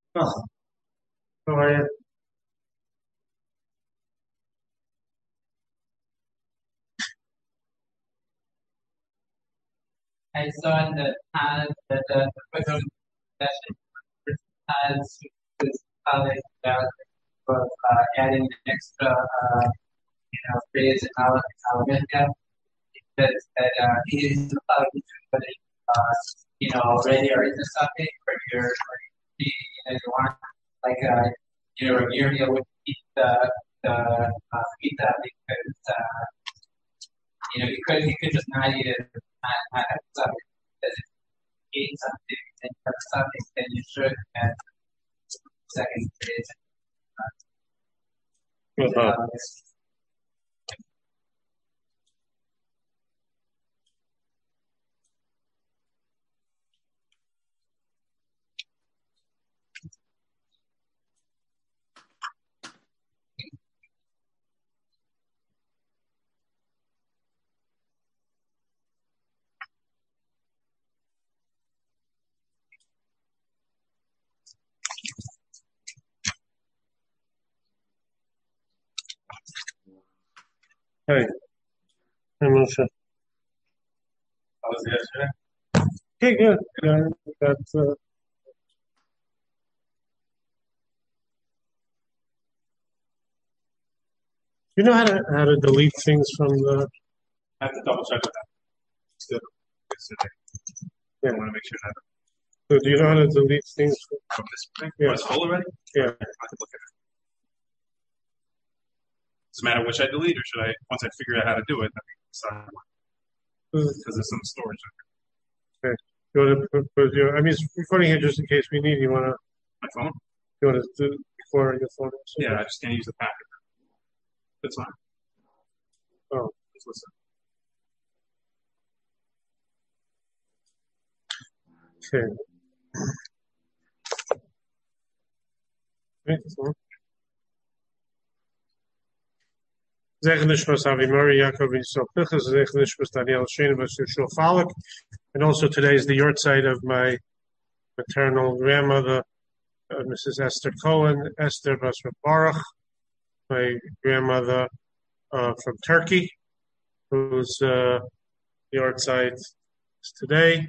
Oh, how are you? I saw that the episode session has this college of adding an extra phrase in Alabama that he is allowed to put it already or into something where you want like you're with the pizza because you could just not eat it not have something because if you eat something and you have something then you should and second phrase. Uh-huh. Hey, Moshe. How was it yesterday? Okay, good. That's you know how to delete things from the. I have to double check with that. Still, yesterday. Yeah. I want to make sure that So do you know how to delete things from this thing. Yeah. Was full already? Yeah. I could look at it. Does it matter which I delete, or should I, once I figure out how to do it, decide because there's some storage in Okay. You want to put your? I mean, it's recording here just in case we need. You want to? my phone? You want to do before your phone? Yeah, I just can't use the packet. That's fine. Oh. Just listen. Okay. Zech Nishmas Avi Murray, Yaakov Yisrael Pichas, Zech Nishmas Daniel Sheinavas Yeshua Falak, and also today is the yahrzeit of my maternal grandmother, Mrs. Esther Cohen, Esther Basra Baruch, my grandmother from Turkey, whose yahrzeit is today.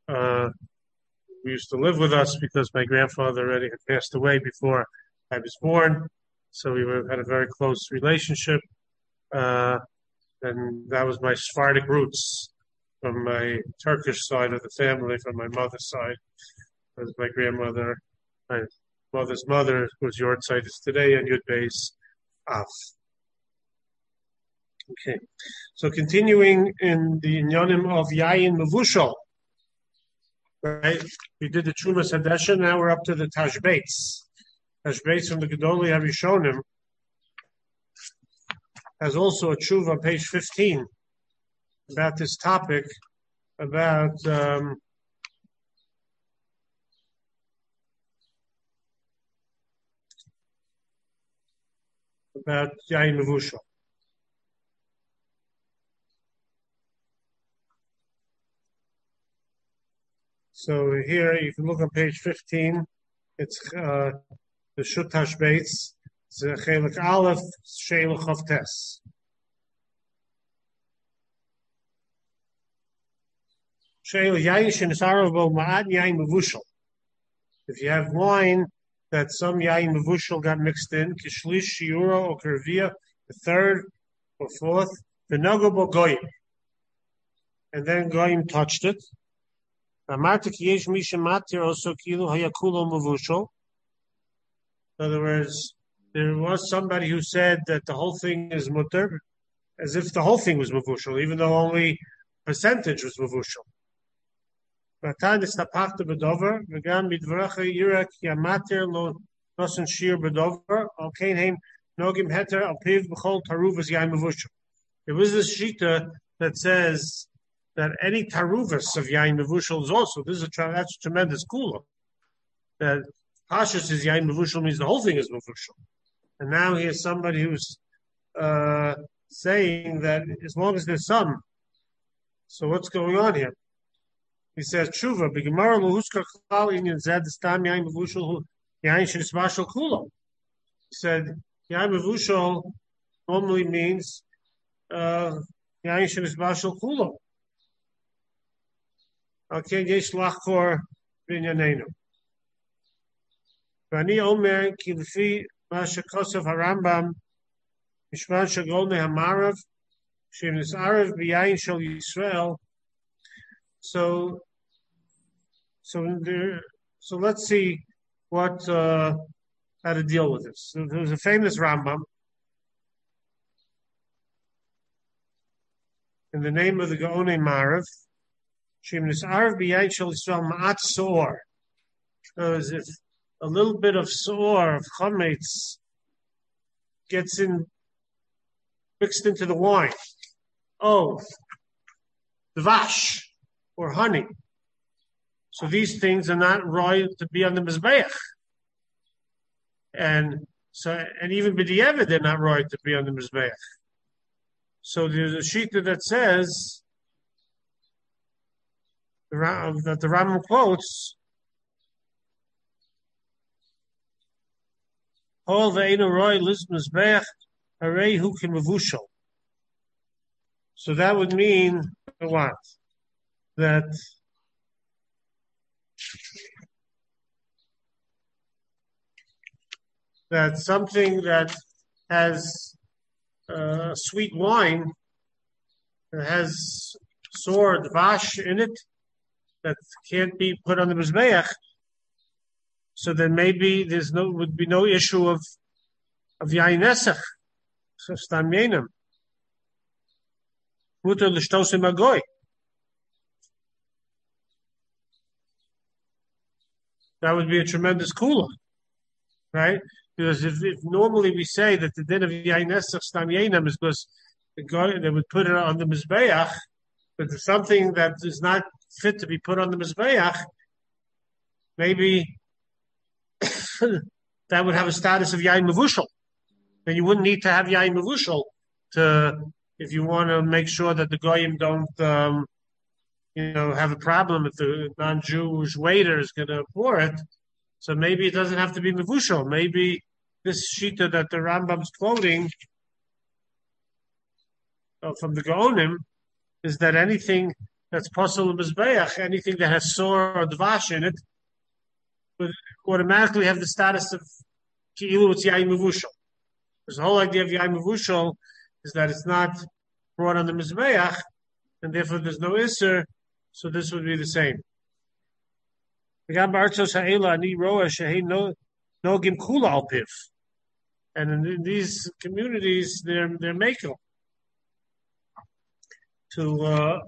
We used to live with us because my grandfather already had passed away before I was born, so we had a very close relationship. And that was my Sephardic roots from my Turkish side of the family, from my mother's side. As my grandmother, my mother's mother, was yahrzeit is today, and Yud Beis Av. Okay, so continuing in the Inyanim of Yayin Mevushal, right? We did the Trumas Hadesha, now we're up to the Tashbeitz. Tashbeitz from the Gedolei Harishonim has also a tshuva on page 15 about this topic, about Yain Mevushal. So here, you can look on page 15. It's the Shut Tashbeitz. It's Chelik Aleph, Sheil Chavtes. Sheil Yayin Shenisaravo Ma'ad Yayin Mevushal. If you have wine that some Yayin Mevushal got mixed in, Kishlish, Shiura, or Kervia, the third or fourth, the Nagobo Goyim. And then Goyim touched it. Amartik Yesh Misha Matir also Kilo Hayakulo Mevushal. In other words, there was somebody who said that the whole thing is mutter, as if the whole thing was mevushal, even though only percentage was mevushal. V'atan istapachta b'dover, v'gam midvaracha yirak yamater lo nosen shir b'dover, al kein heim nogim heter al piv b'chol taruvas yain mevushal. There was this shita that says that any taruvas of yain mevushal is also, that's a tremendous kula. That Pashas is yain mevushal means the whole thing is mevushal. And now here's somebody who's saying that as long as there's some. So what's going on here? He says, Tshuva, b'gemara lohuskar chal inyan zed stam yain mevushal Yain Shenisbashal Kulo. He said, Yain Mevushal normally means Yain Shenisbashal Kulo. Okay, Yesh Lachor Binyanenu. Vani Omer Kilfi Masha Kosov Harambam Mishman Shagol Nehamarav Shenis Arav B'Yain Shal Yisrael. So let's see what how to deal with this. So there was a famous Rambam in the name of the Gaonei Marav. Shenis Arav B'Yain Shal Yisrael Ma'at Soor. As if a little bit of soor of chametz gets mixed into the wine. Oh, dvash or honey. So these things are not right to be on the mizbeach, and even b'diavad they're not right to be on the mizbeach. So there's a shita that says that the Rambam quotes. All the roy mizbeach harei hu k'mevushal. So that would mean what? That something that has sweet wine, that has sour dvash in it, that can't be put on the mizbeach. So then maybe would be no issue of yain nesach, so stam yenim. Muter l'shtosim agoy. That would be a tremendous kula, right? Because if normally we say that the din of yain nesach stam yenim is because the guy they would put it on the mizbeach, but if something that is not fit to be put on the mizbeach, maybe that would have a status of yain mevushal. Then you wouldn't need to have yain mevushal if you want to make sure that the goyim don't, have a problem if the non-Jewish waiter is going to pour it. So maybe it doesn't have to be mevushal. Maybe this shita that the Rambam's quoting from the Gaonim is that anything that's possible mizbeach, anything that has sour or dvash in it, would automatically have the status of ki'ilu it's yain mevushal. Because the whole idea of yain mevushal is that it's not brought on the mizbeach, and therefore there's no isser, so this would be the same. And in these communities, they're makel to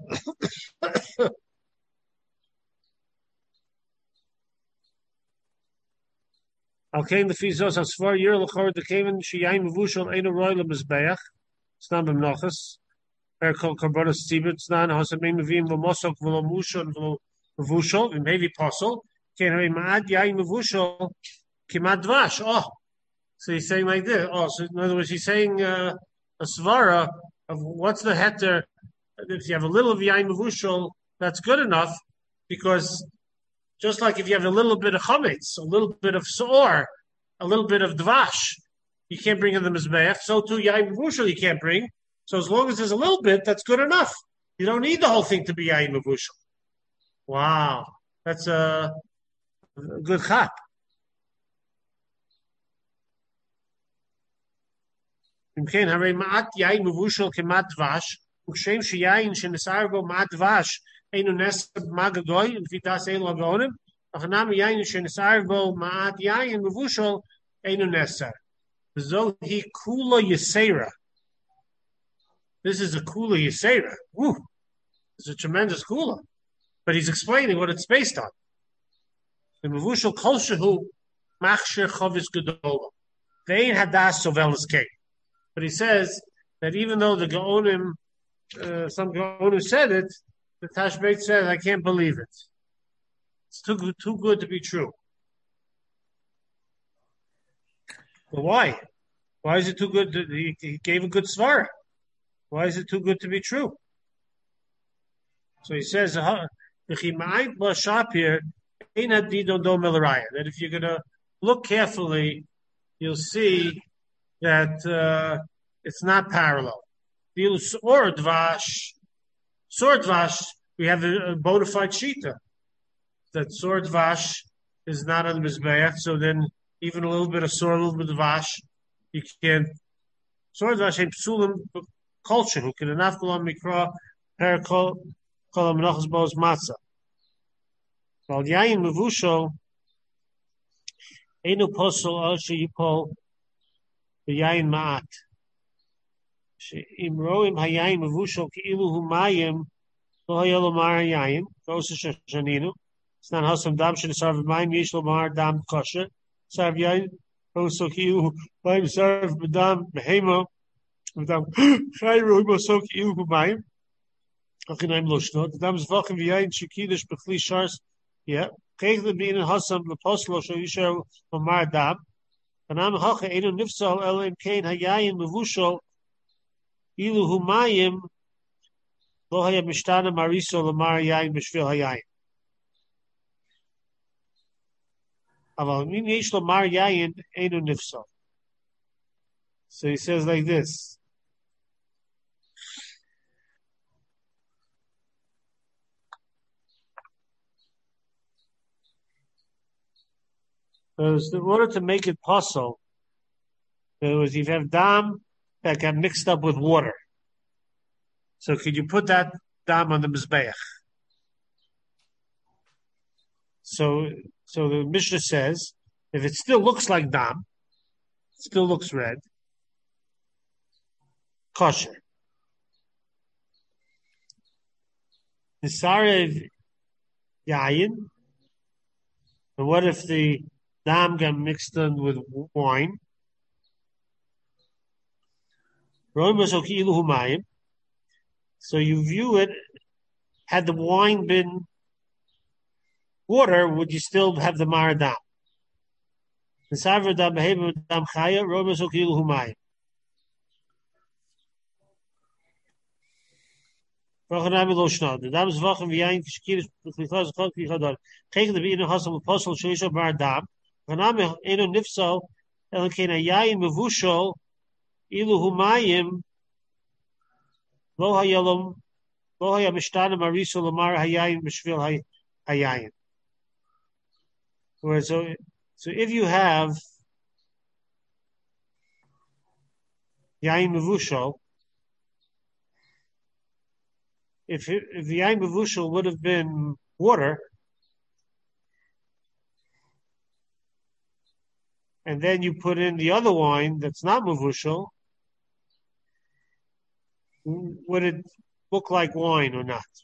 Alkein the fizos as far year lechor the kaven sheyaim mevushal ein roy lemizbeach. It's not b'mnochas. Kol karbonos tzibut znan hasamim mevim v'mosok v'lomushon v'vushal v'mevi posel. Kein harei ma'ad yaim mevushal kimad dvash. Oh, so he's saying like this. Oh, so in other words, he's saying a svara of what's the heter. If you have a little of yain mevushal, that's good enough, because just like if you have a little bit of chametz, a little bit of soor, a little bit of dvash, you can't bring in the mizbeach. So too yain mevushal you can't bring. So as long as there's a little bit, that's good enough. You don't need the whole thing to be yain mevushal. Wow, that's a good chap. Imkein harei ma'at yain mevushal kemat dvash. Ukshem sheyain shenesargo ma'at dvash einu nesab magagoy v'vidas ein lagonim. Achanam yain shenesargo ma'at yain mevushal einu nesar. V'zo hi kula yisera. This is a kula yisera. Woo! It's a tremendous kula. But he's explaining what it's based on. The mevushal kol shehu machsher chavis gedola. They ain't hadas sovelis kei. But he says that even though the Gaonim, some Gaonim said it, the Tashbeit says, I can't believe it. It's too good to be true. Well, why? Why is it too good? He gave a good svara. Why is it too good to be true? So he says, that if you're going to look carefully, you'll see that it's not parallel. Or dvash, sword dvash, we have a bona fide shita that sword dvash is not on the mizbeach. So then, even a little bit of sword, a little bit of vash, you can't. Sword dvash ain't psulim culture. Who can enough on mikra perikol kol amenachos bos matzah. While yayin mevushol enu posol al sheyipol v'yayin ma'at. Im roim hayayin mevushol keilu hu mayim lo hayolomar hayayin kosa shaninu. It's not hasam dam shenisarv mayim yesh lomar dam kosher. Sarv yayin kosa keilu mayim sarv b'dam behema b'dam chayru kosa keilu hu mayim. Achinaim loshno. The dam zvachim v'yayin shekidish b'chli shars. Yeah. Keich the bein hasam l'poslo shel yisher lomar dam. Anam hacha enu nifsal el im kain hayayin mevushol ilu humayim lo haya mishtana mariso lamar yayin b'shvil hayayin. Aval min yesh lamar yayin enu nifsal. So he says like this. Because in order to make it possible, there was you have dam that got mixed up with water. So could you put that dam on the mizbeach? So the Mishnah says, if it still looks like dam, it still looks red, kosher. Nisarev yayin. And what if the dam got mixed in with wine? So you view it, had the wine been water, would you still have the maradam? Ilu humayim lo hayalom lo hayamishtana mariso lamar hayayin b'shvil hayayin. Whereas so if you have yayin mevushal, if the yayin mevushal would have been water, and then you put in the other wine that's not mevushal, would it look like wine or not?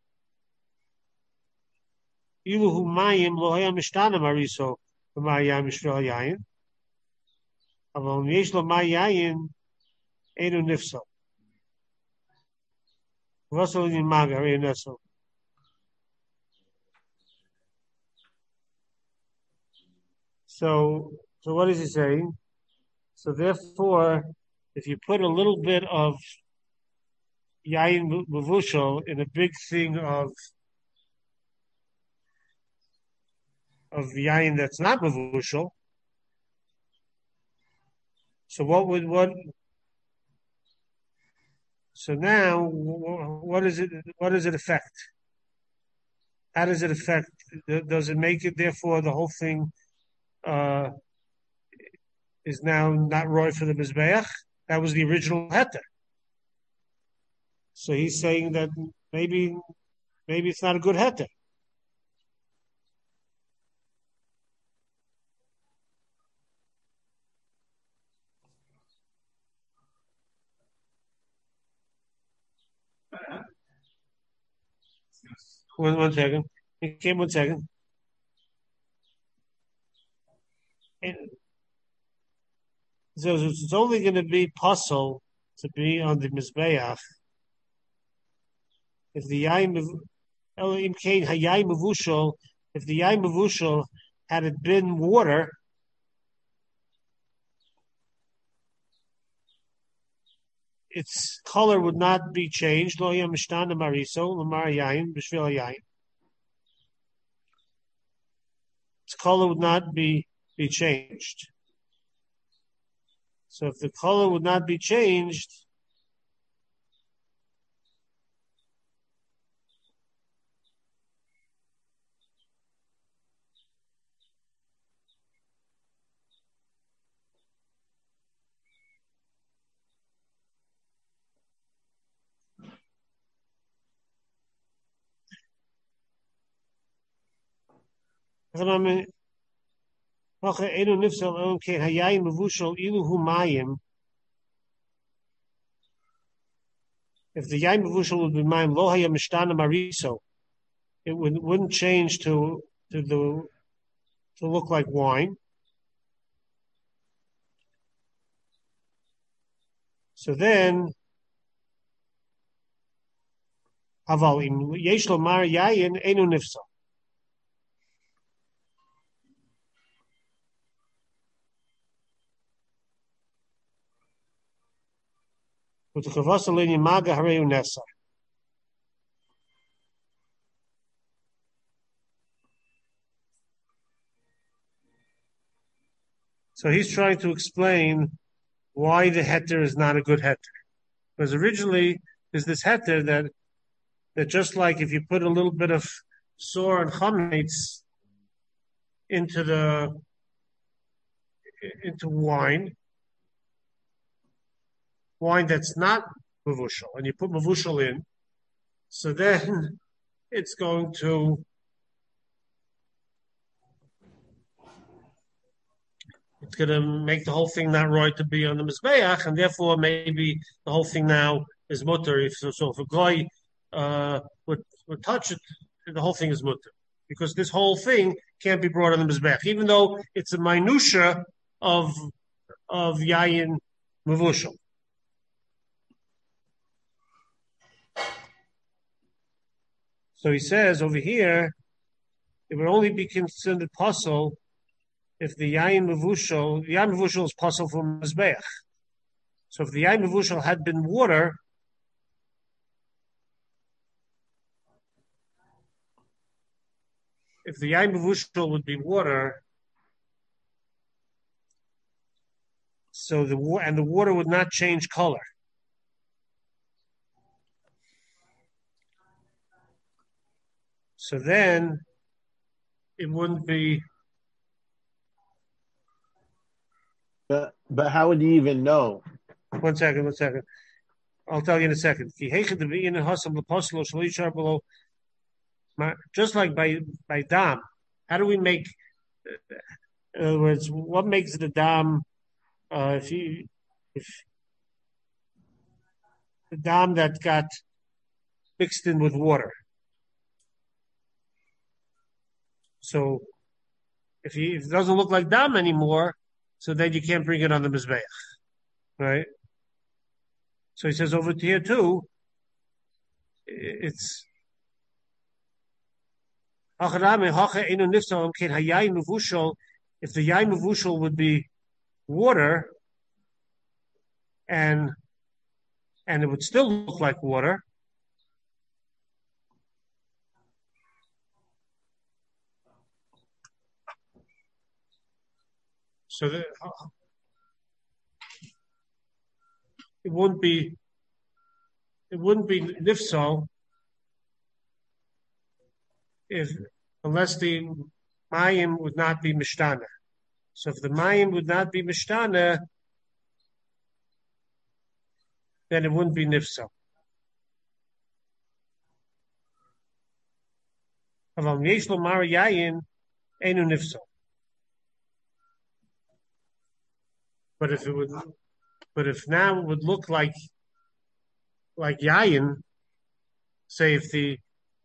Ilu humayim lo haya mishtana mariso b'mayayim mishvil hayayin. Aval yesh lo mayayin enu nifsal. V'asol in magar enu nifsal. So what is he saying? So therefore, if you put a little bit of yayin mevushal in a big thing of yayin that's not mevushal, so so now what does it affect? How does it affect? Does it make it therefore the whole thing is now not roy for the mizbeach? That was the original heter. So he's saying that maybe it's not a good heter. One second. Okay, 1 second. So it's only going to be possible to be on the mizbeach if the yayin mevushal had it been water, its color would not be changed. Lo mishtana mariso lamar yayin b'shvil yayin. Its color would not be be changed. So if the color would not be changed, if the yain mevushal would be mayim lo haya mishtana mariso, it wouldn't change to look like wine. So then, aval im yesh lo mar yain enu nifsal. So he's trying to explain why the heter is not a good heter. Because originally there's this heter that just like if you put a little bit of sore and chametz into wine that's not mavushal, and you put mavushal in, so then it's going to make the whole thing not right to be on the mizbeach, and therefore maybe the whole thing now is mutter. So if a guy would touch it, the whole thing is mutter, because this whole thing can't be brought on the mizbeach, even though it's a minutia of yayin mavushal. So he says over here, it would only be considered pasul if the yain mevushal is pasul from mizbeach. So if the yain mevushal had been water, if the yain mevushal would be water, so the water would not change color. So then it wouldn't be. But how would you even know? One second. I'll tell you in a second. Just like by dam, how do we make? In other words, what makes it a dam? If the dam that got mixed in with water. So if it doesn't look like dam anymore, so then you can't bring it on the mizbeach, right? So he says over here too, it's if the yain mevushal would be water, and it would still look like water. So it wouldn't be nifsal unless the mayim would not be mishtana. So if the mayim would not be mishtana, then it wouldn't be nifsal. Aval yesh lo mar yayin enu nifsal. But if now it would look like yayin, say if the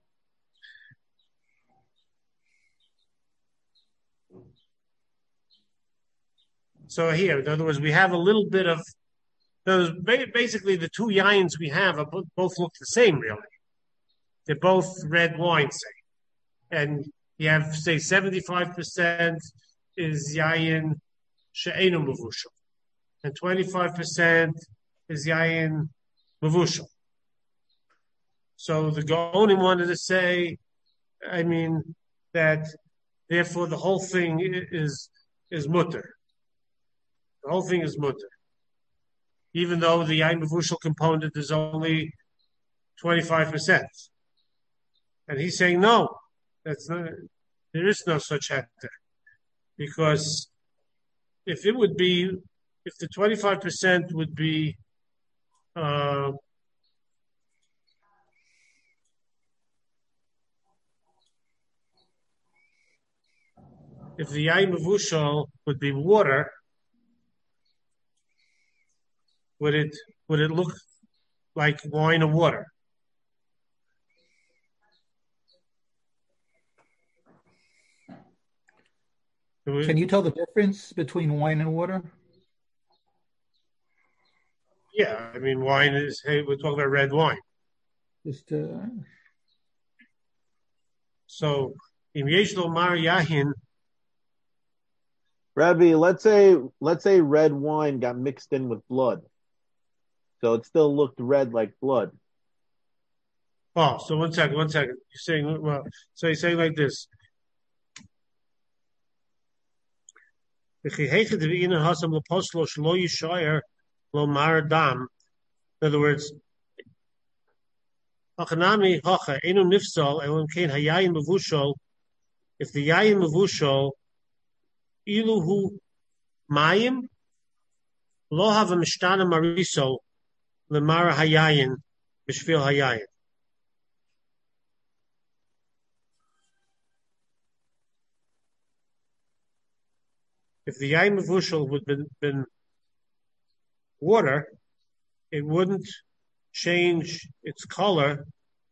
so here, in other words, we have a little bit of those. Basically, the two yayins we have both look the same, really. They're both red wine, say, and you have say 75% is yayin she'enu mavushal, and 25% is yayin mavushal. So the Gaonim wanted to say, that therefore the whole thing is is mutter. The whole thing is mutter. Even though the yain mevushal component is only 25%. And he's saying, no, that's not, there is no such hector. Because if the 25% would be, if the yain mevushal would be water, would it look like wine or water? Can you tell the difference between wine and water? Yeah, I mean, wine is, hey, we're talking about red wine. So, im yesh lomar yahin. Rabbi, let's say red wine got mixed in with blood, so it still looked red like blood. Oh, so one second. You're saying, well, so you're saying like this. In other words, if the yayin mevushal iluhu mayim lo have a mishtana mariso lemara hayayin b'shvil hayayin. If the yayin mevushal would have been water, it wouldn't change its color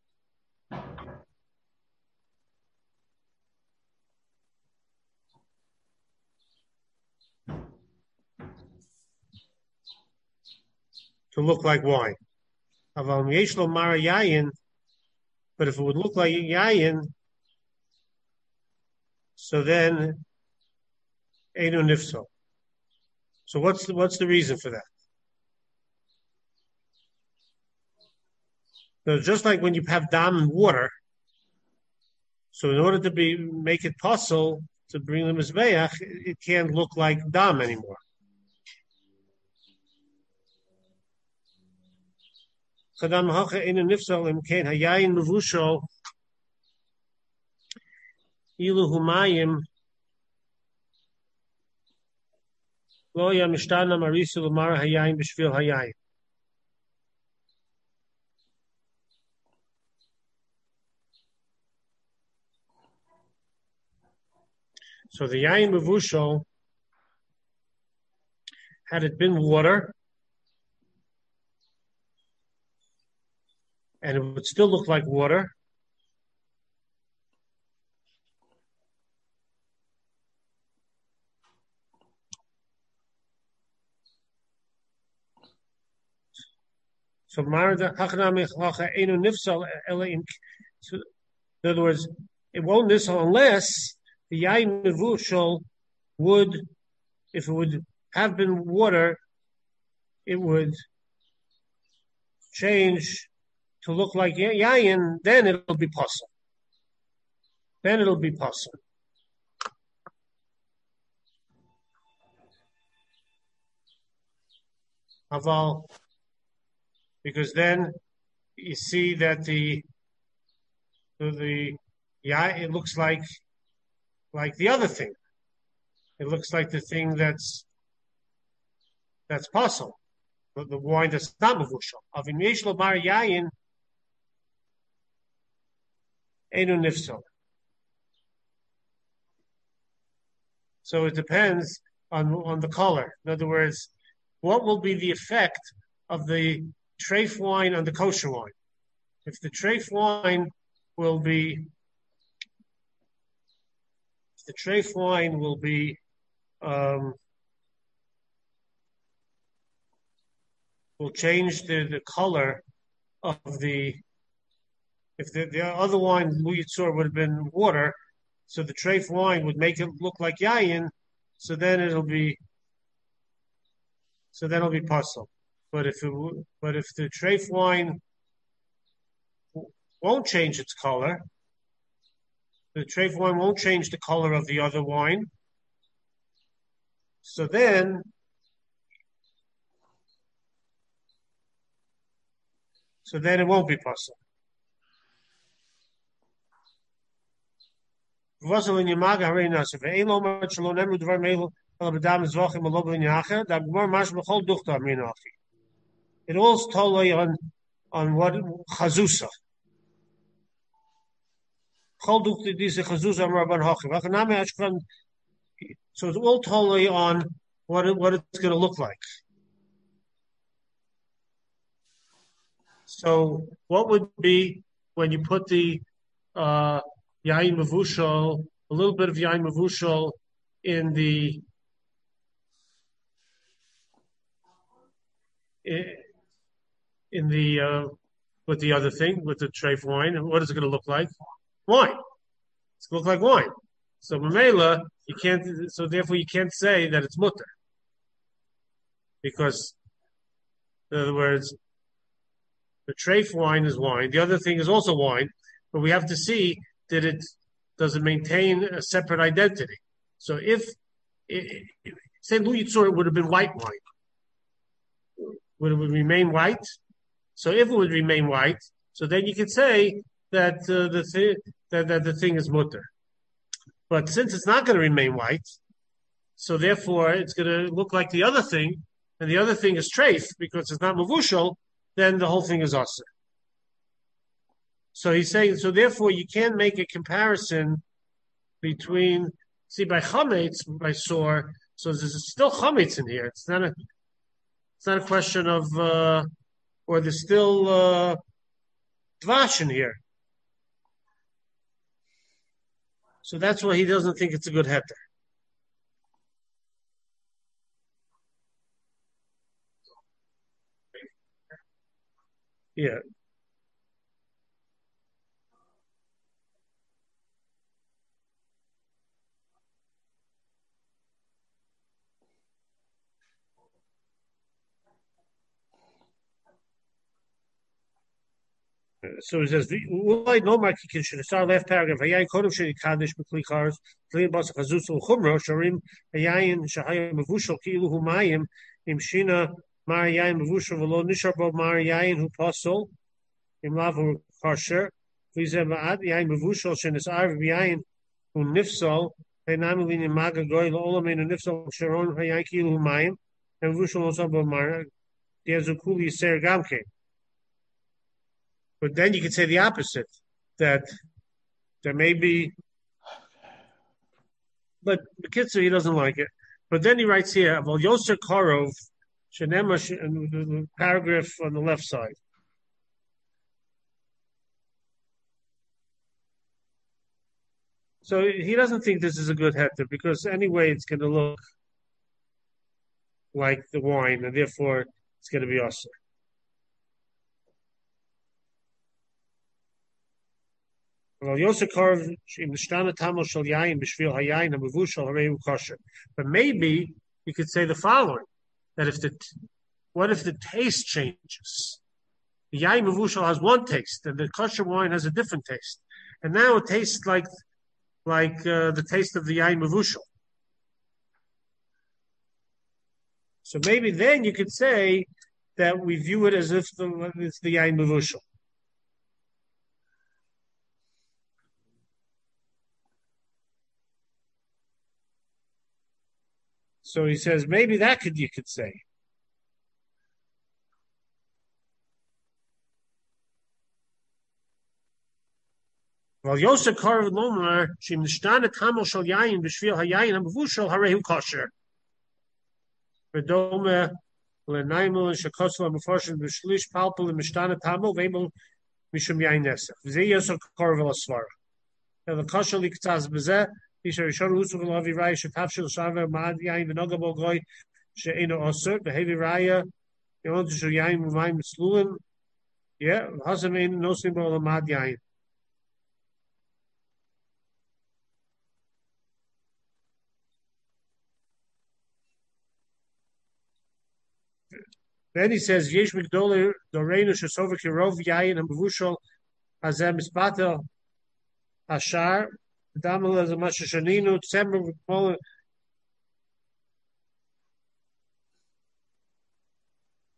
to look like wine. But if it would look like yayin, so then einu nifsal. So what's the reason for that? So just like when you have dam and water, so in order to make it possible to bring the mizbeach, it can't look like dam anymore. Kadam hacha einu nifsal imkein hayayin mevushal ilu humayim lo ya mishtana marisu l'mara hayayin b'shvil hayayin. So the yayin mevushal, had it been water, and it would still look like water, so in other words, it won't nifsal unless the yayin mevushal would, if it would have been water, it would change to look like yayin, then it'll be possible. Aval, because then you see that the it looks like the other thing. It looks like the thing that's possible. The wine that's not mevushal. Avim yesh lo bar yayin einu nifsal. So it depends on the color. In other words, what will be the effect of the treif wine on the kosher wine? If the treif wine will change the color of the, if the other wine, Lu Yitzur, would have been water, so the treif wine would make it look like yayin, so then it'll be puzzle. But if the treif wine won't change its color, the treif wine won't change the color of the other wine, So then it won't be possible. V'osel in Yamaga harei nasa. Ve'ein lo mar shelo nemru dvar meilu el b'dam zvochim alo b'lin yacher. Da gmar mash b'chol duchta amin achi. It all's totally on what chazusa. Chol duchta disa chazusa amar ban hachi. V'achanami ashkran. So it's all totally on what it's going to look like. So what would be when you put the yain mavushal, a little bit of yain mavushal in the with the other thing, with the treif wine, and what is it going to look like? Wine. It's going to look like wine. So Mamela, you can't. So therefore, you can't say that it's mutter, because, in other words, the treif wine is wine. The other thing is also wine, but we have to see that does it maintain a separate identity. So if say Lu Yitzur would have been white wine, would it remain white? So if it would remain white, so then you could say that the thing is mutter. But since it's not going to remain white, so therefore it's going to look like the other thing, and the other thing is treif because it's not mavushal, then the whole thing is asur. So he's saying, so therefore you can't make a comparison between, see, by chametz, by sore, so there's still chametz in here. It's not a question of, or there's still dvash in here. So that's why he doesn't think it's a good heter. Yeah. So he says, "Why no market should start left paragraph? Hayayin kodem sheni kaddish b'kli chars tlin bas chazus u'chumro sharim hayayin shahayim mevushal ki'ilu humayim im shina mar hayayin mevushal v'lo nishar bo mar hayayin hu pasol im lavu karsher v'zeh ma'ad hayayin mevushal shenis arv hayayin hu nifsal heinam lin maga goy la'olamin hu nifsal sharon hayayin ki'ilu humayim and mevushal also bo mar diazukuli ser gamke." But then you could say the opposite, that there may be, but Bekitzer, he doesn't like it. But then he writes here, Aval Yoser Korov, Shenema, the paragraph on the left side. So he doesn't think this is a good heter, because anyway it's going to look like the wine, and therefore it's going to be asur. But maybe you could say the following: that what if the taste changes? The yain mevushal has one taste, and the kosher wine has a different taste, and now it tastes like the taste of the yain mevushal. So maybe then you could say that we view it as if it's the yain mevushal. So he says maybe you could say. Well, Yosef Karv Lomar Shim Nishtana Tamil Shal Yayin B'Shvil Hayayin HaMavushal Harehu Kosher. V'dome L'Naimel Shekosel HaMefarshim B'Shlish Palpel L'Mishtana Tamil V'Emel Mishum Yayin Nesef. V'zeh Yosef Karv L'Asvara. The Kosher L'Ktaz B'zeh Isha Rishon Rusu V'Lavi Raya Shetavshil Shaver Ma'ad Yayin V'Nogabo Goy She'eno Osir V'Hevi Raya Yon Tishu Yayin V'Mayim Mitzlulim. Yeah, V'Hasem Ein Nosim Bo L'Mad Yayin. Then he says, Yesh Migdoler Doreinu Shesova Kirov Yayin and Bevushal Hazem Ispatel Ashar Damel as a Mashashaninu Tsember V'Kmol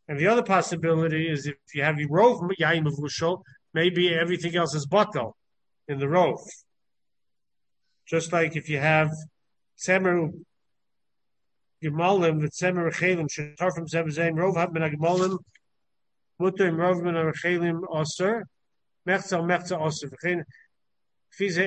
And the other possibility is if you have rov yain mevushal, maybe everything else is batal in the rov. Just like if you have tzemer gemalim with tzemer rechelim shetar from zebezaim rov hab min gemalim mutter im rov min rechelim aser mechza aser. But on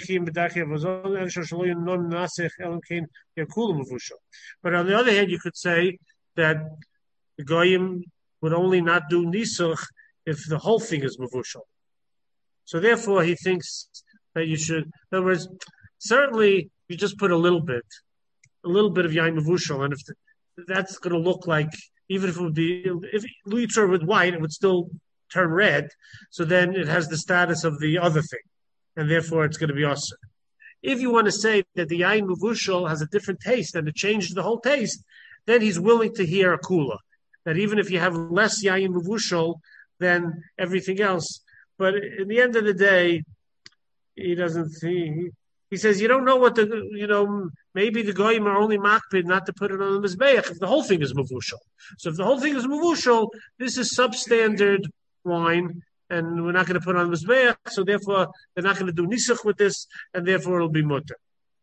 the other hand, you could say that the goyim would only not do nisuch if the whole thing is mevushal. So therefore, he thinks that you should. In other words, certainly you just put a little bit of yain mevushal, and if that's going to look like, even if it would be, if liter with white, it would still turn red. So then it has the status of the other thing. And therefore it's going to be awesome. If you want to say that the yain mevushal has a different taste and it changes the whole taste, then he's willing to hear a kula. That even if you have less yain mevushal than everything else, but in the end of the day, he doesn't see. He says you don't know what maybe the goyim are only makpid not to put it on the mizbeach if the whole thing is mevushal. So if the whole thing is mevushal, this is substandard wine. And we're not going to put on mizbeach, so therefore they're not going to do nisuch with this, and therefore it'll be mutter.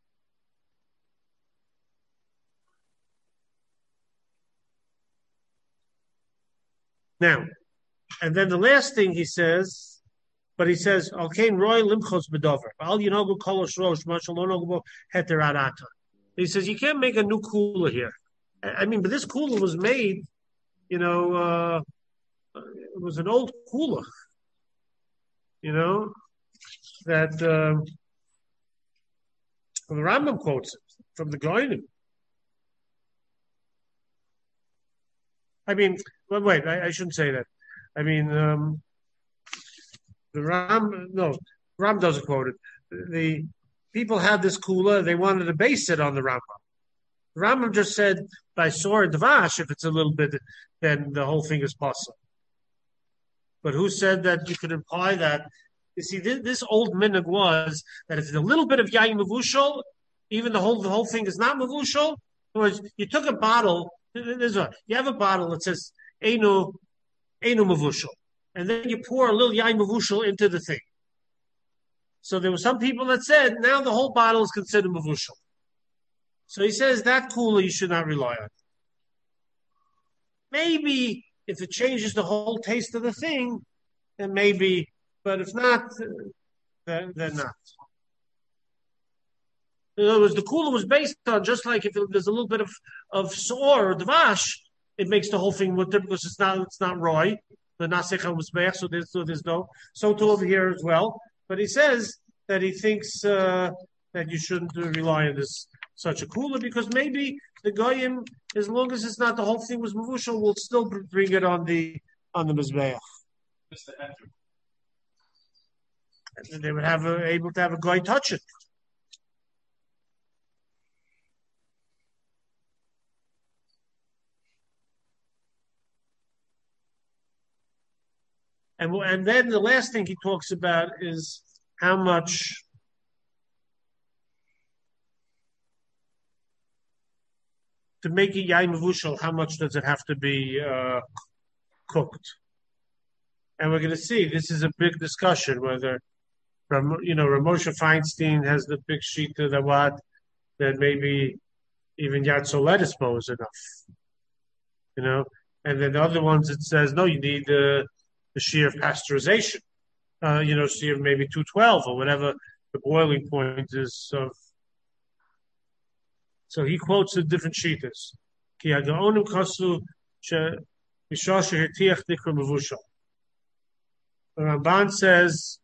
Now, and then the last thing he says, okay, roy limchos bedover. Al yinogu kolosh rosh mashalonogu heter arata. He says you can't make a new cooler here. I mean, but this cooler was made, it was an old cooler. That the Rambam quotes it from the Goyim. I mean, well, wait, I shouldn't say that. I mean, the Ram doesn't quote it. The people had this kula, they wanted to base it on the Rambam. The Rambam just said, by Sor Dvash, if it's a little bit, then the whole thing is possible. But who said that you could imply that? You see, this old minhag was that if there's a little bit of yain mevushal, even the whole thing is not mevushal. In other words, you took a bottle. You have a bottle that says einu mevushal, and then you pour a little yain mevushal into the thing. So there were some people that said now the whole bottle is considered mevushal. So he says that cooler you should not rely on. Maybe if it changes the whole taste of the thing, then maybe. But if not, then not. In other words, the kula was based on just like if there's a little bit of soor or dvash, it makes the whole thing mutter because it's not roy. The nasecha was beich, so there's no. So too over here as well. But he says that he thinks that you shouldn't rely on such a kula because maybe the goyim, as long as it's not the whole thing was mevushal, will still bring it on the mizbeach. And they would able to have a goy touch it. And then the last thing he talks about is how much to make it yain mevushal, how much does it have to be cooked? And we're going to see this is a big discussion whether Ramosha Feinstein has the big sheet to the what that maybe even Yad Soletispo is enough, and then the other ones it says no, you need the shear of pasteurization, shear of maybe 212 or whatever the boiling point is of. So he quotes the different sheetas. Ki hagaonim kasu misha shehirtiach dikra mevushal. The Ramban says,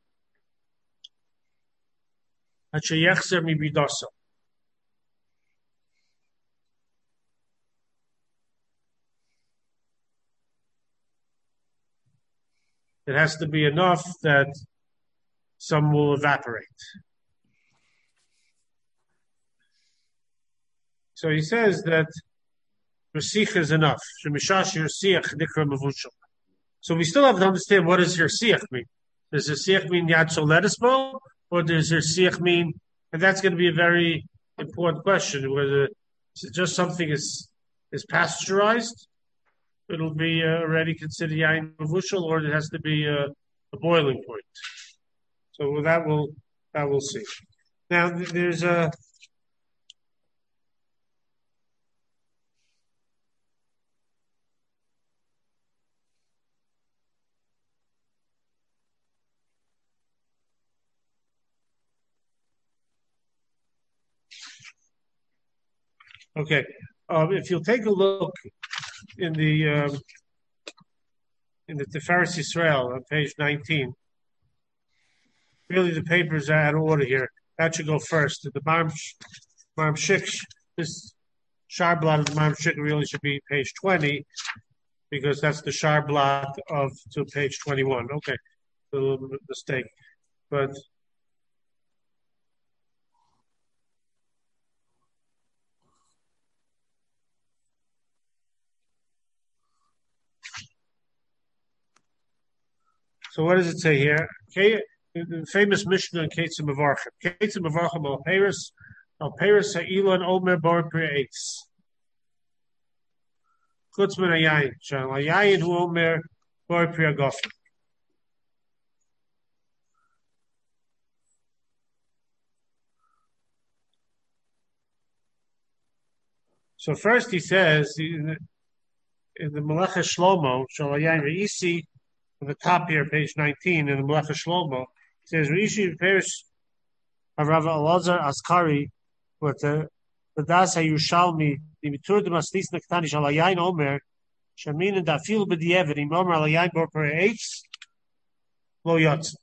"Hachayechzer mibidasa." It has to be enough that some will evaporate. So he says that Resiach is enough. Shemishash Resiach Dikra Mevushal. So we still have to understand what does Resiach mean. Does Resiach mean Yad Soletispo, or does Resiach mean? And that's going to be a very important question. Whether just something is pasteurized, it'll be already considered yain mevushal, or it has to be a boiling point. So that we'll see. Now there's a. Okay, if you'll take a look in the Tiferes Yisrael on page 19, really the papers are out of order here. That should go first. The Maram-Shik, this Sharblat of the Maram-Shik really should be page 20, because that's the Sharblat to page 21. Okay, a little mistake, but. So what does it say here? The famous Mishnah in Ketzim Mevarchim. Ketzim Mevarchim al Peres ha'ilon omer bar pre'etz. Chutz min hayayin. Shal hayayin hu omer bar pre'agofim. So first he says, in the Melecha Shlomo, Shal hayayin re'isi, on the top here, page 19, in the Melecha Shlomo, it says, Rishi Perish of Rav Elazar Askari, with the Das HaYushalmi, the Mitur de Maslis Nektani Shal Hayayin Omer, Shamin and Dafil B'Dievet, Im Omer Al Hayayin Bor Pereitz, Lo Yotz.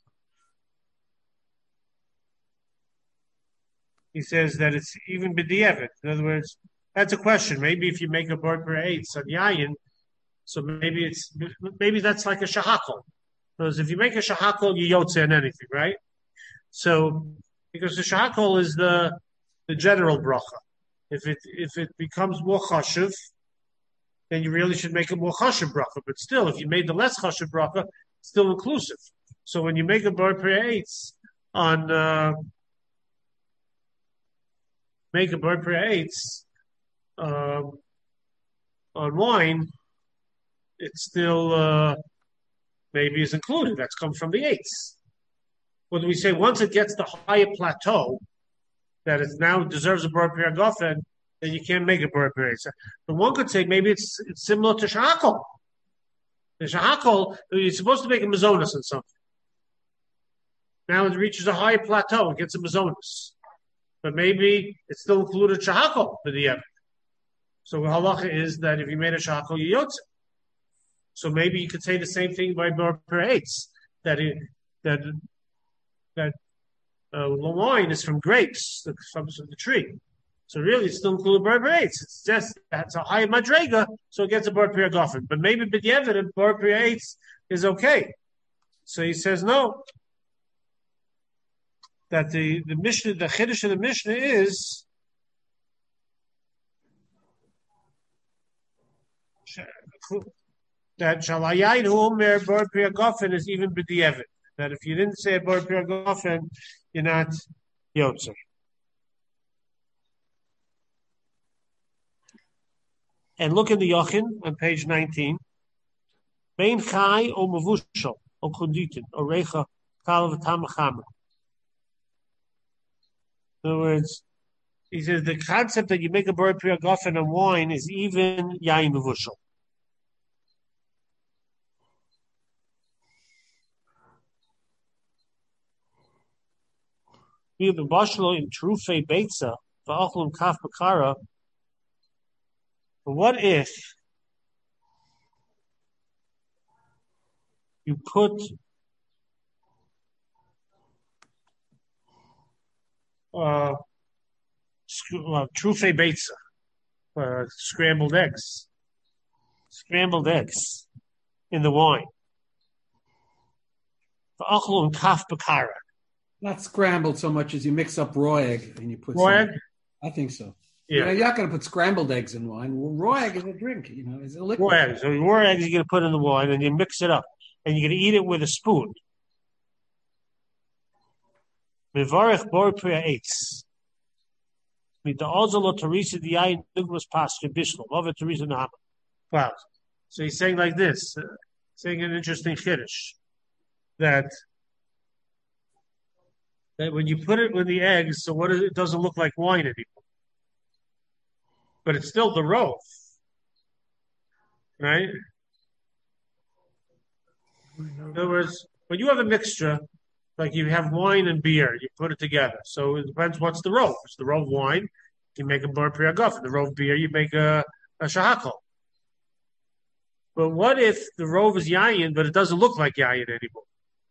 He says that it's even B'Dievet. In other words, that's a question. Maybe if you make a Bor Pereitz on Yayin, so maybe that's like a shahakol. Because if you make a shahakol, you yotze in anything, right? So because the shahakol is the general bracha. If it becomes more chashuv, then you really should make a more chashuv bracha. But still, if you made the less chashuv bracha, it's still inclusive. So when you make a bar pre'etz on wine, it's still maybe is included. That's come from the eights. When we say once it gets the higher plateau, that it now deserves a bar priyagofen, then you can't make a bar priyagofen. But one could say maybe it's similar to shahakol. The shahakol, you're supposed to make a mazonas on something. Now it reaches a higher plateau, it gets a mazonas. But maybe it's still included shahakol for the end. So the halacha is that if you made a shahakol, you yotze. So maybe you could say the same thing by bar pereitz, that wine is from grapes, the substance of the tree. So really, it's still included bar pereitz. It's just that's a higher madrega, so it gets a bar peregofen. But maybe b'diavad bar pereitz is okay. So he says no. That the Mishnah, the chiddush of the Mishnah is that shalayayin hu omer bar priyagofen is even b'diavad. That if you didn't say bar priyagofen, you're not yotzer. And look in the Yochin on page 19. Bein chai o mavushal o konditin o recha kal v'tamachamer. In other words, he says the concept that you make a bar priyagofen on wine is even yayin mavushal. In Trufe Beitza, Va'achlum Kaf Bakara. But what if you put Trufe Beitza, scrambled eggs in the wine? Va'achlum Kaf Bakara. Not scrambled so much as you mix up raw egg and you put raw egg. I think so. Yeah, you're not going to put scrambled eggs in wine. Raw egg is a drink. It's a liquid. Raw eggs. So raw eggs you're going to put in the wine and you mix it up, and you're going to eat it with a spoon. Mevarich bar priyaetz. Mit the ozolo teresa the ayin nugmas pasture bishlo. Love it teresa nahama. Wow. So he's saying like this, saying an interesting chiddush, that when you put it with the eggs, so what is it doesn't look like wine anymore, but it's still the rove, right? In other words, when you have a mixture, like you have wine and beer, you put it together. So it depends what's the rove. It's the rove wine, you make a bar priagaf. The rove beer, you make a shahakal. But what if the rove is yayin, but it doesn't look like yayin anymore?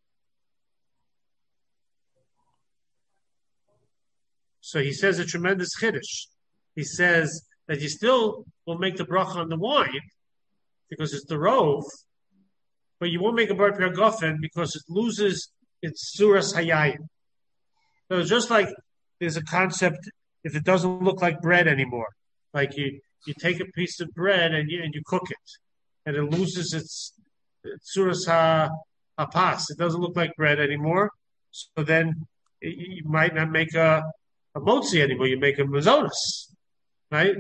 So he says a tremendous chiddush. He says that you still will make the bracha on the wine because it's the rove, but you won't make a bar priagafen because it loses its suras hayayin. So it's just like there's a concept if it doesn't look like bread anymore, like you take a piece of bread and you cook it, and it loses its suras hapas. It doesn't look like bread anymore. So then you might not make a motzi anymore. You make a mazonis, right?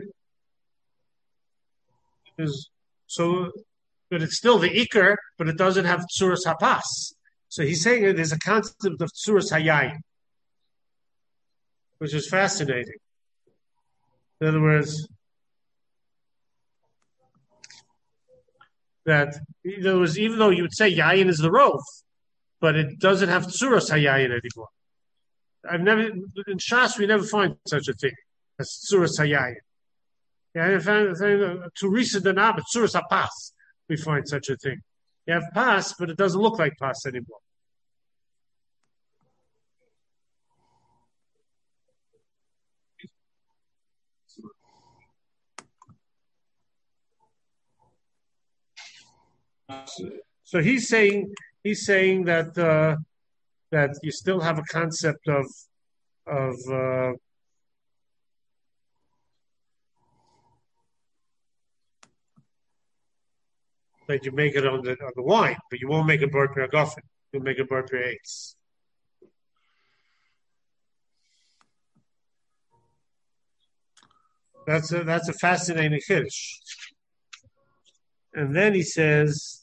So, but it's still the ikar, but it doesn't have tsuras hapas. So he's saying that there's a concept of tsuras hayayin, which is fascinating. In other words, even though you would say yayin is the rove, but it doesn't have tsuras hayayin anymore. In Shas we never find such a thing as tsuras hayayin. Yeah, to recent the but tsuras hapas we find such a thing. You have pas, but it doesn't look like pas anymore. So he's saying that you still have a concept of that you make it on the wine, but you won't make a bar priagafen. You'll make a bar priates. That's a fascinating chiddush. And then he says,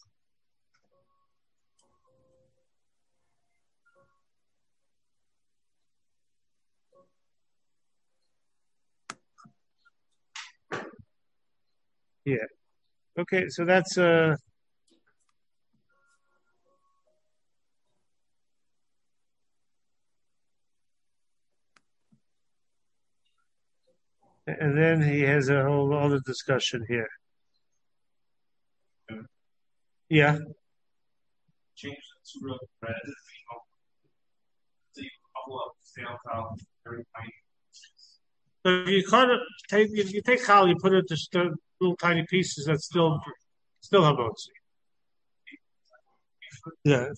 yeah. Okay, so that's and then he has a whole other discussion here. Yeah. Change the two bread. So you take chal, you put it into little tiny pieces that still have motzi. Yeah.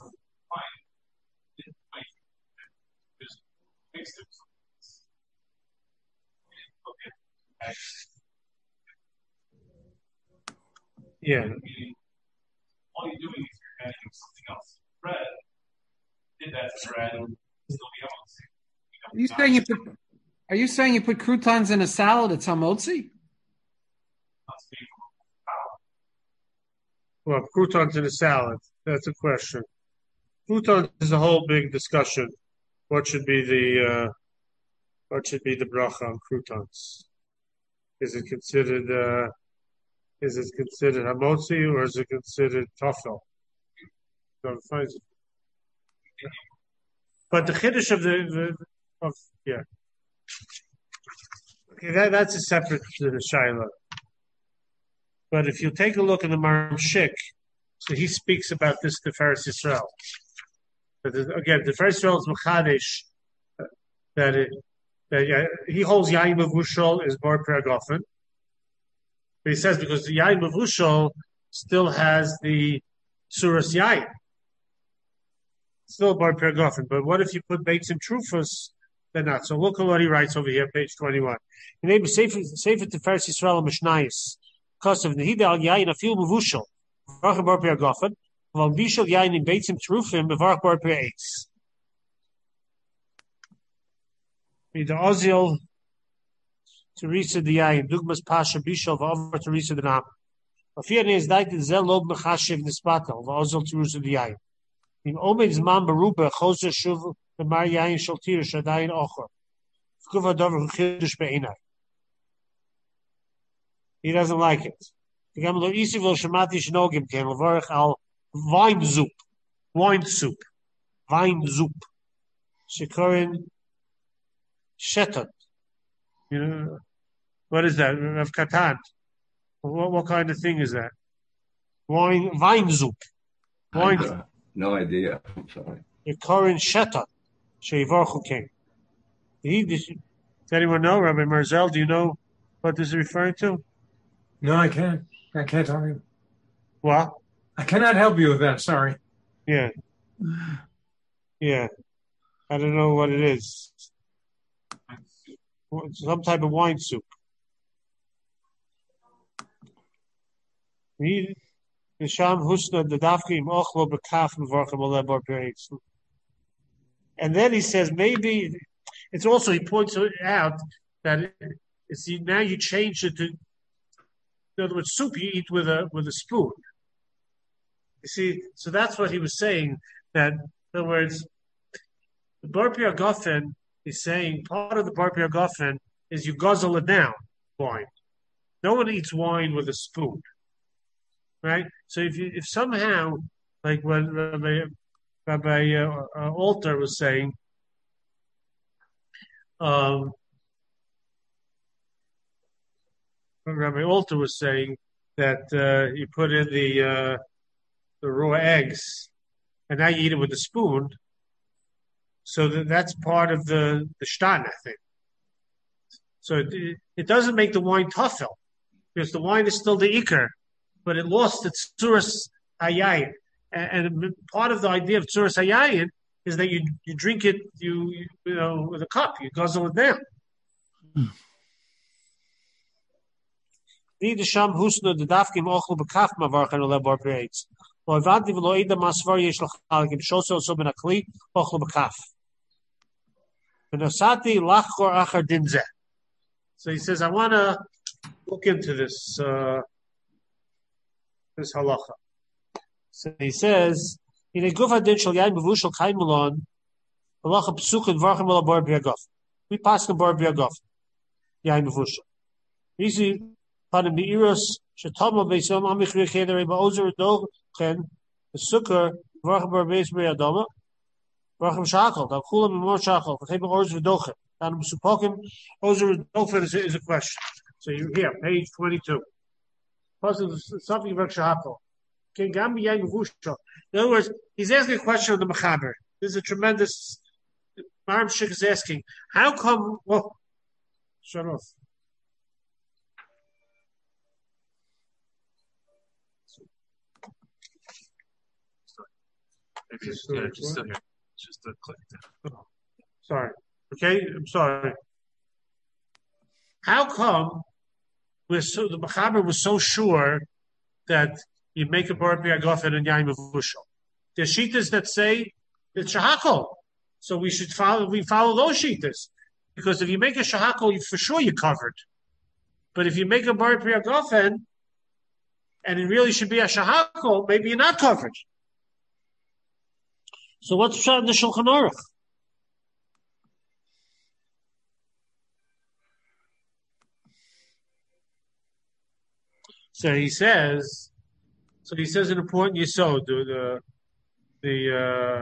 Yeah. All you're doing is you're adding something else. Bread. Did that bread still be motzi? Are you saying you put croutons in a salad? It's hamotzi? Well, croutons in a salad. That's a question. Croutons is a whole big discussion. What should be the bracha on croutons? Is it considered hamotzi or is it considered tafel? But the chiddush of yeah. Okay, that's a separate shaila. But if you take a look at the Maramshik, so he speaks about this to Tiferes Yisrael. Again, the Tiferes Yisrael is Mechadesh that he holds Yain Mavushal is Bar Priagafen. But he says because the Yain Mavushal still has the Suras Yain. Still Bar Priagafen. But what if you put Beitzim Trufas? Then not. So look at what he writes over here, page 21. Your name is Sefer Tiferes Yisrael Mishnayis. Kosav Nehida al Yain Afil Mavushal. Varach Bar Priagafen. Val Bishal Yain in Beitzim Trufim Bevarach Bar Priates. The Ozil Teresa the Yain Dugmas Pasha Bishal Vavar Teresa the Nam. Fiani is dated zelob mechashiv nispatel va'ozel tirus of the yayin. In omed zman beruba choser shuv the mar yayin shaltir shadayin ocher. Kuva dover chidush be'inai. He doesn't like it. Gamlo isivol shemati shnogim ken levarich al wine soup, wine soup. Shikorin shetot. You know what is that? Rav Katan. What kind of thing is that? Wine soup. Wine. No idea. I'm sorry. Shikorin shetot. Sheivarchu ken. Does anyone know, Rabbi Merzel? Do you know what this is referring to? No, I can't. I can't tell you. What? I cannot help you with that. Sorry. Yeah. I don't know what it is. Some type of wine soup. And then he says maybe it's also, he points out that now you change it to, in other words, soup you eat with a spoon. You see, so that's what he was saying, that in other words, the Bar Piyah Gofen is saying part of the Bar Piyah Gofen is you guzzle it down, wine. No one eats wine with a spoon, right? So if somehow, like when Rabbi Alter was saying, Rabbi Alter was saying that you put in the raw eggs, and now you eat it with a spoon. So that's part of the shtan, I think. So it doesn't make the wine tafel, because the wine is still the ikar, but it lost its tzuras hayayin. And part of the idea of tzuras hayayin is that you drink it you know with a cup, you guzzle it down. The sham husna the dafkim ochel bekaf mavarchan ole bar peretz. Lo avadi v'lo ida masvar yesh lachalikim shoso so ben akli ochel bekaf. V'nosati lachor achar dinzeh. So he says, I want to look into this this halacha. So he says, in a gufa din shel yain bevushel kaimelon halacha psuchin varchem ole bar biagof. We pass the bar biagof yain bevushel. Easy. The sukkar varchabar beis b'yadama varcham shachal davchulam more shachal v'chei b'orz v'dochen and supokim ozer v'dochen is a question. So you here page 22. Something about shachal. In other words, he's asking a question of the mechaber. This is a tremendous. Maram Shik is asking, how come? Well, shut off. Just still here. Just a click. Oh, sorry. Okay, I'm sorry. How come the Mechaber was so sure that you make a bar biagofen and yaim mevushal? There's shitas that say it's shahakol, so we follow those shitas, because if you make a shahakol, for sure you're covered. But if you make a bar biagofen and it really should be a shahakol, maybe you're not covered. So what's shot in the Shulchan Aruch? So he says an important yesod, the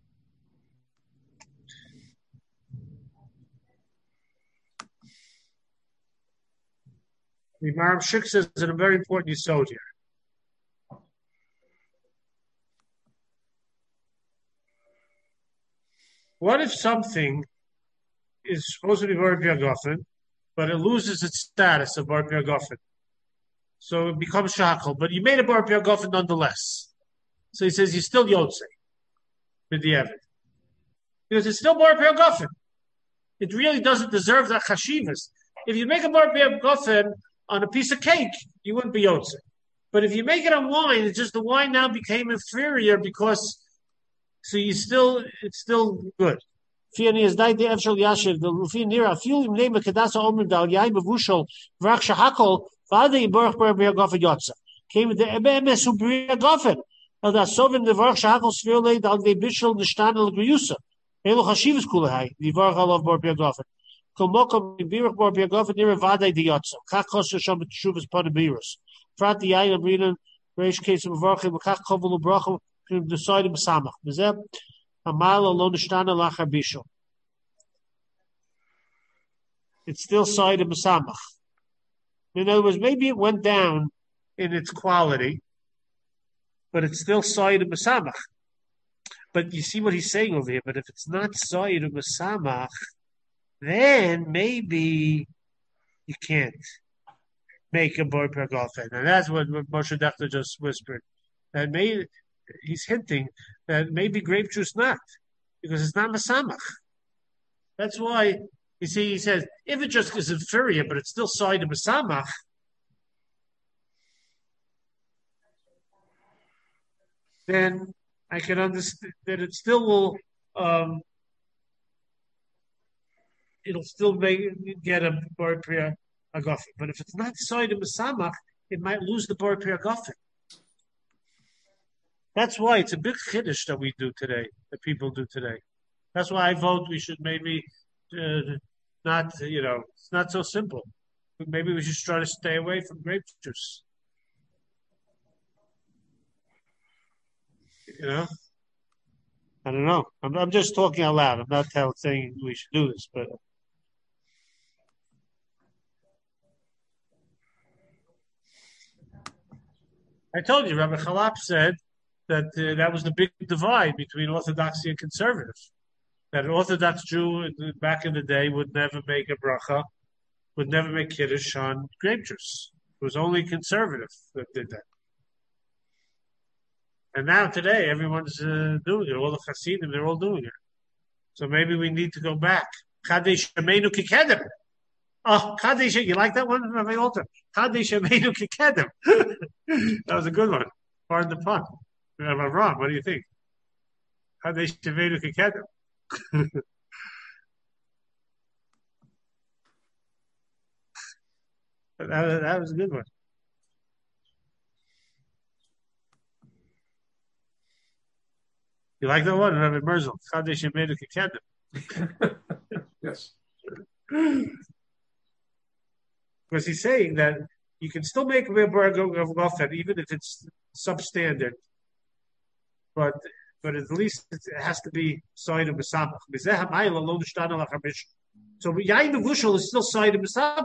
Maram Shik says a very important yesod here. What if something is supposed to be Bar Biagofen, but it loses its status of Bar Biagofen? So it becomes Shachal, but you made a Bar Biagofen nonetheless. So he says, you're still Yotze with the Evid. Because it's still Bar Biagofen. It really doesn't deserve that Chashivas. If you make a Bar Biagofen on a piece of cake, you wouldn't be Yotze. But if you make it on wine, it's just the wine now became inferior because so it's still good. Fiani is died the Evshel Yashiv, the Rufin Nira, Fulim name a Kadasa Omer Dal Yaim of Ushal, Vrak Shahakol, Father Iburg Berbiagof Yotza. came with the emes ubria gofen. Now the sovin the varch shakol svirle dal de bishul nishtan el griyusa. Elo chashivus kulahai the varch alav bar bia gofen. Komokom birach bar bia gofen nira vade diyotza. Kach kosher sham b'tshuvas panabirus. Frat the yayin abrinan reish case of varchim kach kovelu brachim from the side of Samach. Mizeb amal lo nishtan el achar bishul. It's still side of Masamach. In other words, maybe it went down in its quality, but it's still side of Masamach. But you see what he's saying over here. But if it's not side of Masamach, then maybe you can't make a boy per golfen. And that's what Moshe Dachter just whispered. That maybe he's hinting that maybe grape juice not, because it's not Masamach. That's why. You see, he says, if it just is inferior, but it's still side of Masamach, then I can understand that it still will, it'll still get a Bar Priya Agafi. But if it's not side of Masamach, it might lose the Bar Priya Agafi. That's why it's a big chiddush that we do today, that people do today. That's why I vote we should maybe not, it's not so simple. Maybe we should try to stay away from grape juice. I don't know. I'm just talking out loud. I'm not saying we should do this, but I told you, Rabbi Chalap said that that was the big divide between Orthodoxy and conservative. That an Orthodox Jew back in the day would never make a bracha, would never make kiddush on grape juice. It was only conservative that did that. And now today, everyone's doing it. All the Hasidim, they're all doing it. So maybe we need to go back. Kadesh Shemenu Kikedem. Oh, Kadesh, you like that one, Rabbi Alter? Kadesh Shemenu Kikedem. That was a good one. Pardon the pun. Am I wrong? What do you think? Kadesh Shemenu Kikedem. That was a good one. You like that one, Rabbi Merzel? Chadesh Yemeinu Kikendem. Yes. Because he's saying that you can still make a burger of Gofen even if it's substandard, but at least it has to be side of Mesamach. So Yain Mevushal is still side of Mesamach.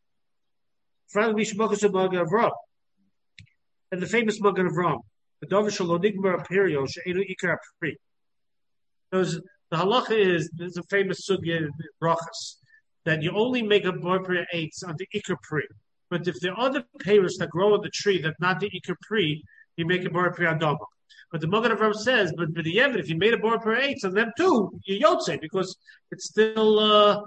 And the famous Magen Avraham, the Dovishal Onigmar Period, She'enu Ikar Pri. The halacha is, there's a famous sugya in Brachas, that you only make a Bar Pri eights on the Ikar Pri. But if there are other payers that grow on the tree that not the Ikar Pri, you make a Bar Pri Adama. But the Magen Avraham says, but the Yemen, if you made a Bar Pri eights on them too, you Yotze, because it's still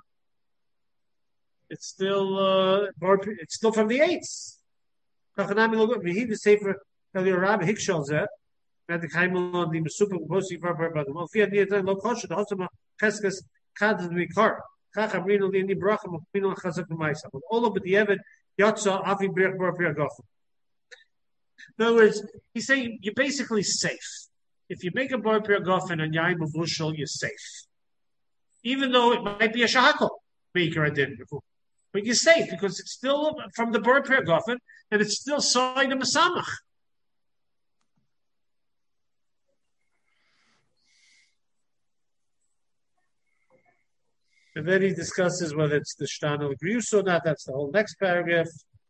from the eights. He the Sefer Rabbi Hikshal Zeh, and the Kaimon the Mesupa Bosi Barbar Badam. Well, Fiat the Lo Kosher, the Hosama Peskas Kad the Kar. Kachabrino the Bracham Pino Chazak Maisa. All over the Yemen, Yatsa Afi Birch Bar Gof. In other words, he's saying you're basically safe. If you make a Bar Gofen and Yaim Mavushal, you're safe. Even though it might be a Shahakal maker I did before. But you're safe because it's still from the Bar Gofen and it's still side of Masamach. And then he discusses whether it's the Shtan or Grius or not. That's the whole next paragraph.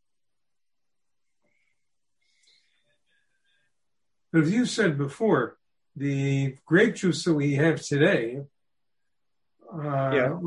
But as you said before, the grape juice that we have today, the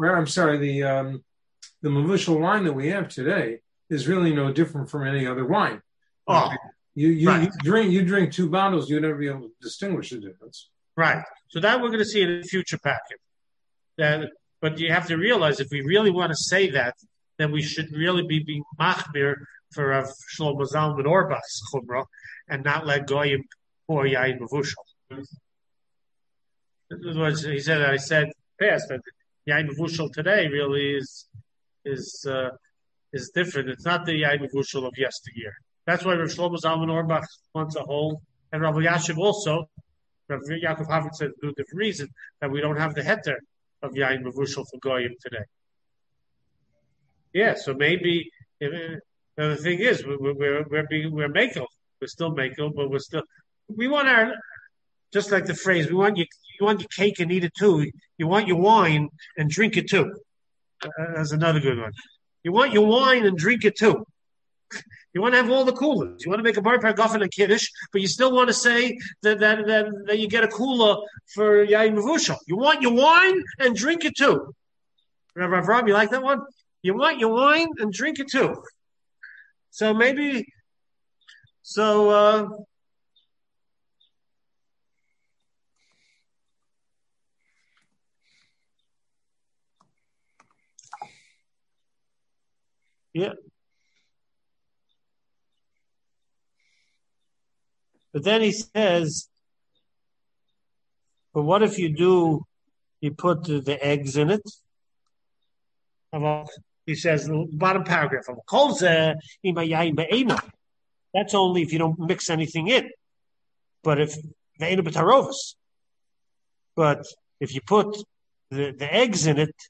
Mavushal wine that we have today is really no different from any other wine. Oh, you drink two bottles, you'd never be able to distinguish the difference. Right. So that we're going to see in the future packet. But you have to realize if we really want to say that, then we should really be being machmir for Rav Shlomo Zalman Auerbach's chumrah and not let goyim pour yain mevushal. In other words, he said, I said past that yain mevushal today really is different. It's not the yain mevushal of yesteryear. That's why Rav Shlomo Zalman Auerbach wants a hold, and Rav Yashiv also. Rav Yaakov Havik said for a different reason that we don't have the heter of Yain Mavushal for Goyim today. Yeah, so maybe the thing is we're makel. We're still makel, but we want our, just like the phrase, you want your cake and eat it too. You want your wine and drink it too. That's another good one. You want your wine and drink it too. You want to have all the coolers. You want to make a bar paragofen and kiddush, but you still want to say that you get a cooler for yain mavushal. You want your wine and drink it too. Rav Rob, you like that one? You want your wine and drink it too. So maybe, yeah. But then he says, but what if you put the eggs in it? He says, the bottom paragraph, that's only if you don't mix anything in. But if but if you put the eggs in it,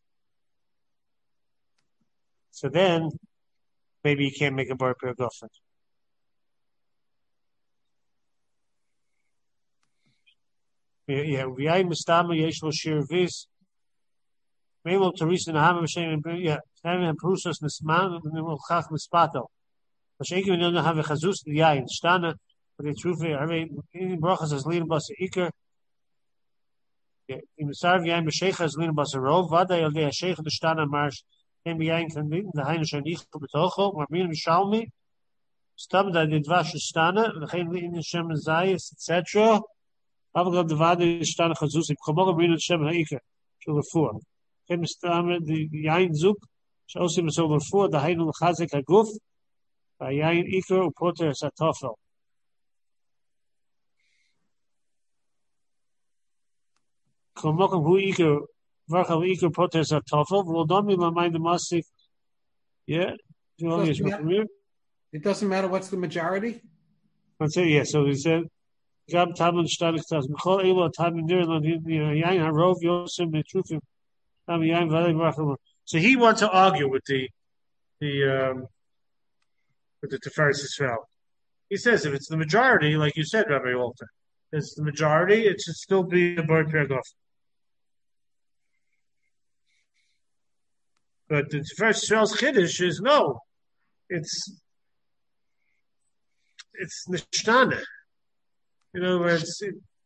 so then maybe you can't make a bar paragofen. Yeah, v'yayin mistama yesh lo shir vis. Meimol terisa naham v'shem having prusas nisman v'nimol chaf mispato. V'sheikim v'nimol have chazus v'yayin shtana v'the truth in brachas as leading bas iker. In Sarv v'yayin b'sheicha as leading bas rov vada yaldei ha'sheicha b'shtana marsh hem v'yayin kan the hainu shanich b'tocho marmin v'shalmi stam da didvash shtana v'chein leading shem zayis etc. Aber the Vade stand Chazus, Komor Brin Shem Haiker, to the four. Him Stamme, the Yain Zuk, shows him over four, the Hainul Chazek Aguf, by Yain Iker, Porter Satofel. Komokam Hu Iker, Varchal Iker, Porter Satofel, will not be my mind the Masik. Yeah, it doesn't matter what's the majority. Let's say, yeah, so he said, so he wants to argue with the Tiferes Yisrael. He says if it's the majority, like you said, Rabbi Walter, it's the majority, it should still be a bar paragofen. But the Tiferes Yisrael's chiddush is no, it's nishtana. In other words,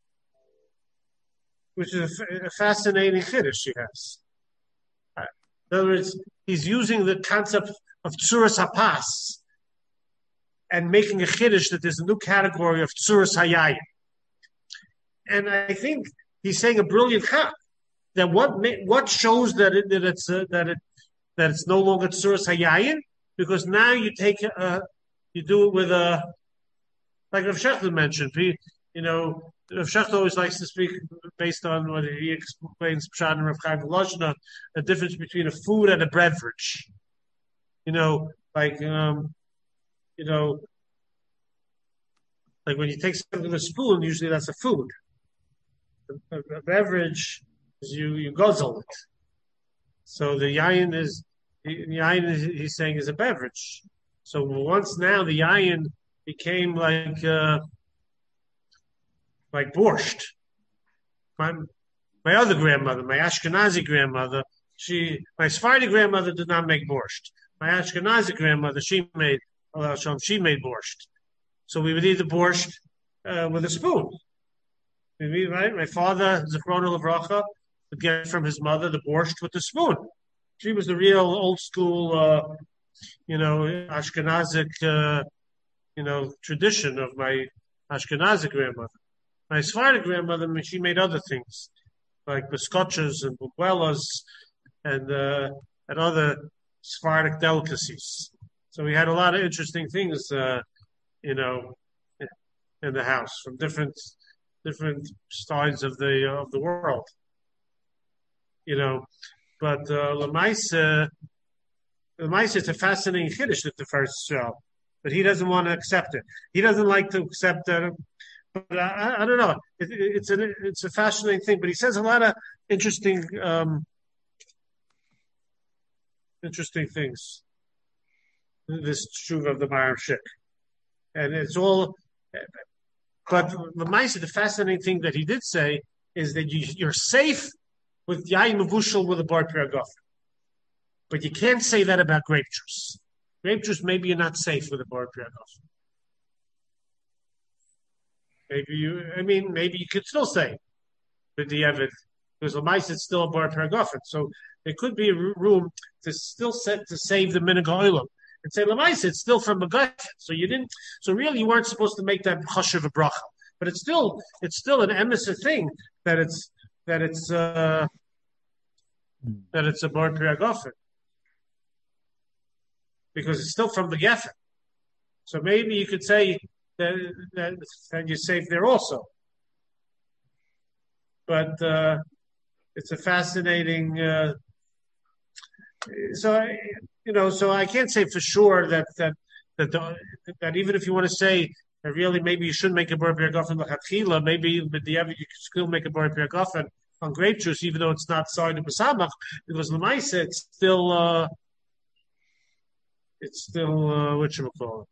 which is a fascinating chiddush she has. In other words, he's using the concept of tzuras hapas and making a chiddush that there's a new category of tzuras hayayin. And I think he's saying a brilliant chap that what shows that it's no longer tzuras hayayin, because now you do it with a, like Rav Shechter mentioned, Rav Shechter always likes to speak based on what he explains, Pshat and Rav Chaim Volozhiner, the difference between a food and a beverage. Like when you take something with a spoon, usually that's a food. A beverage is you guzzle it. So the yayin he's saying is a beverage. So once now the yayin became like borscht. My other grandmother, my Ashkenazi grandmother, my Sephardi grandmother did not make borscht. My Ashkenazi grandmother, she made borscht. So we would eat the borscht with a spoon. Right? My father, Zichrono Livracha, would get from his mother the borscht with the spoon. She was the real old school, Ashkenazic, tradition of my Ashkenazi grandmother. My Sephardi grandmother, she made other things, like biscochas and buguelas and other Sephardic delicacies. So we had a lot of interesting things, in the house from different sides of the world. But Lamaisa, it's a fascinating chiddush that the first show. but he doesn't want to accept it. He doesn't like to accept that. But I don't know. It's a fascinating thing. But he says a lot of interesting things. This tshuva of the Maram Shik, and it's all. But the fascinating thing that he did say is that you're safe with yayin mevushal with a bar piragaf, but you can't say that about grape juice. Grape juice, maybe you're not safe with a bar piragaf. Maybe you could still say, but the evidence because Lamais it's still a bar piragaf. So there could be a room to still to save the minhag ha'olam and say Lamais it's still from Megafet. So you didn't. So really, you weren't supposed to make that chashuv a bracha. But it's still an emissary thing that it's a bar piragaf because it's still from the geffen. So maybe you could say that you're safe there also. But it's a fascinating. So I can't say for sure that even if you want to say that really maybe you shouldn't make a bar piragaf l'chatchila, maybe but you could still make a bar piragaf on grape juice, even though it's not side of b'samach, because l'maisa it's still what you call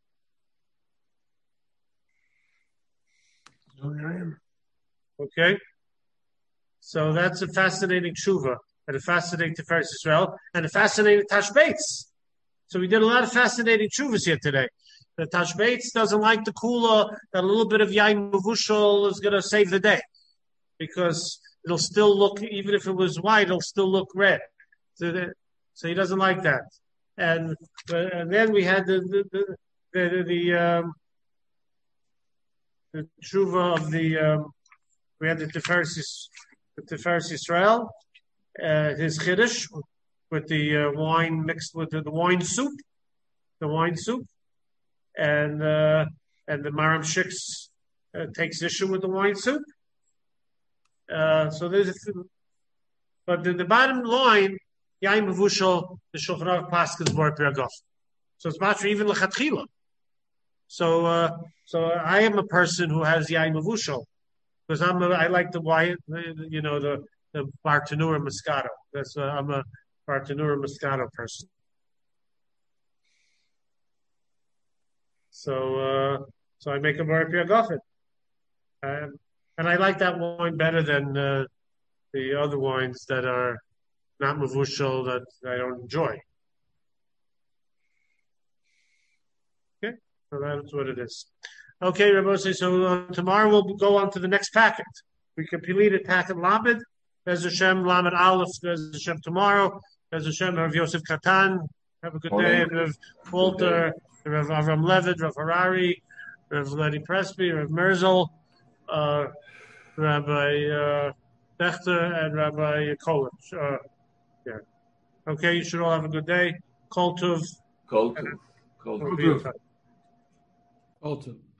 it. Okay, so that's a fascinating tshuva and a fascinating Tiferes Yisrael and a fascinating tashbeitz. So we did a lot of fascinating tshuvas here today. The tashbeitz doesn't like the kula that a little bit of yain mevushal is going to save the day because it'll still look, even if it was white, it'll still look red. So he doesn't like that. And then we had the tshuva of we had the Tiferes Yisrael, his chiddush with the wine mixed with the wine soup, and the Maram Shiks takes issue with the wine soup. So there's, but the bottom line, yain mevushal, the Shulchan Aruch paskins bar piragaf. So it's matra even l'chatchila. So I am a person who has yain mevushal because I like the wine, the Bartanura Moscato. I'm a Bartanura Moscato person. So I make a bar piragaf, and I like that wine better than the other wines that are not mevushal that I don't enjoy. Okay, so that's what it is. Okay, Rabbi, so tomorrow we'll go on to the next packet. We completed packet Lamed. Bez Hashem, Lamed Aleph. Bez Hashem tomorrow. Bez Hashem, Rav Yosef Katan. Have a good day. And Rav Walter, Rav Avram Levitt, Rav Harari, Rav Letty Presby, Rav Merzel, Rabbi Bechter, and Rabbi Kolach. Yeah. Okay, you should all have a good day. Kol Tuv. Kol Tuv. Alton.